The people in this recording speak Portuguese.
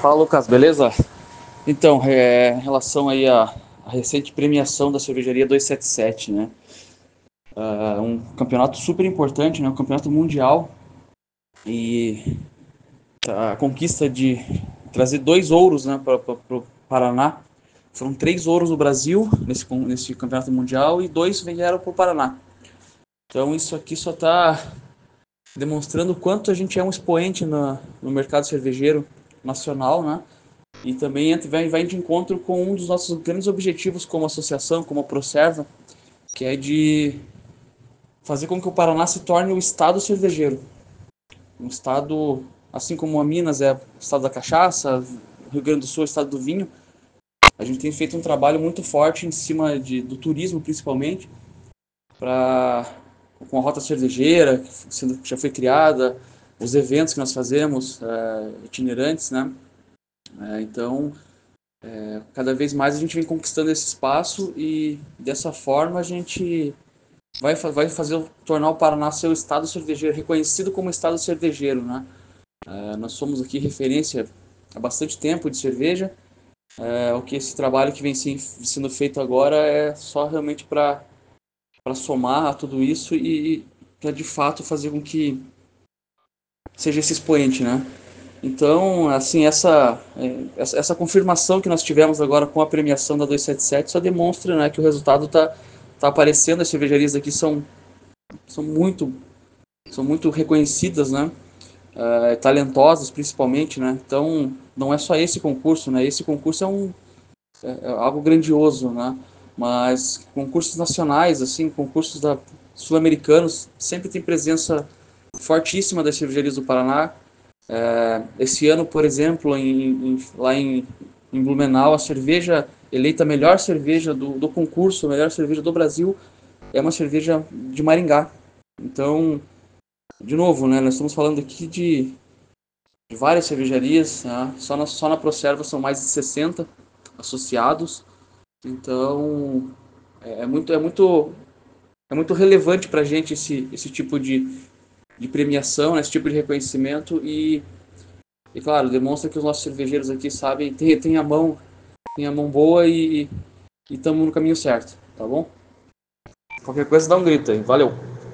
Fala, Lucas, beleza? Então, em relação aí à recente premiação da cervejaria 277, né? Um campeonato super importante, né? Um campeonato mundial e a conquista de trazer 2 ouros, né, para o Paraná. Foram 3 ouros no Brasil nesse campeonato mundial e 2 vieram para o Paraná. Então, isso aqui só está demonstrando o quanto a gente é um expoente no mercado cervejeiro nacional, né? E também vai de encontro com um dos nossos grandes objetivos como associação, como a Procerva, que é de fazer com que o Paraná se torne o estado cervejeiro. Um estado, assim como a Minas é o estado da cachaça, o Rio Grande do Sul é o estado do vinho. A gente tem feito um trabalho muito forte em cima do turismo, principalmente, com a rota cervejeira, que já foi criada, os eventos que nós fazemos, itinerantes, né? Então, cada vez mais a gente vem conquistando esse espaço e dessa forma a gente vai tornar o Paraná seu estado cervejeiro, reconhecido como estado cervejeiro, né? Nós somos aqui referência há bastante tempo de cerveja. O que esse trabalho que vem sendo feito agora é só realmente para somar a tudo isso e para de fato fazer com que seja esse expoente, né? Então, assim, essa confirmação que nós tivemos agora com a premiação da 277 só demonstra, né, que o resultado tá aparecendo. As cervejarias aqui são muito, são muito reconhecidas, né, talentosas principalmente, né. Então, não é só esse concurso, né. Esse concurso é algo grandioso, né. Mas concursos nacionais, assim, concursos sul-americanos, sempre tem presença fortíssima das cervejarias do Paraná. Esse ano, por exemplo, lá em Blumenau, a cerveja eleita a melhor cerveja do concurso, a melhor cerveja do Brasil, é uma cerveja de Maringá. Então, de novo, né, nós estamos falando aqui de várias cervejarias, né? Só na Procerva são mais de 60 associados. Então, é muito relevante para a gente esse tipo de premiação, né, esse tipo de reconhecimento e claro, demonstra que os nossos cervejeiros aqui sabem, tem a mão boa e estamos no caminho certo, tá bom? Qualquer coisa dá um grito aí, valeu!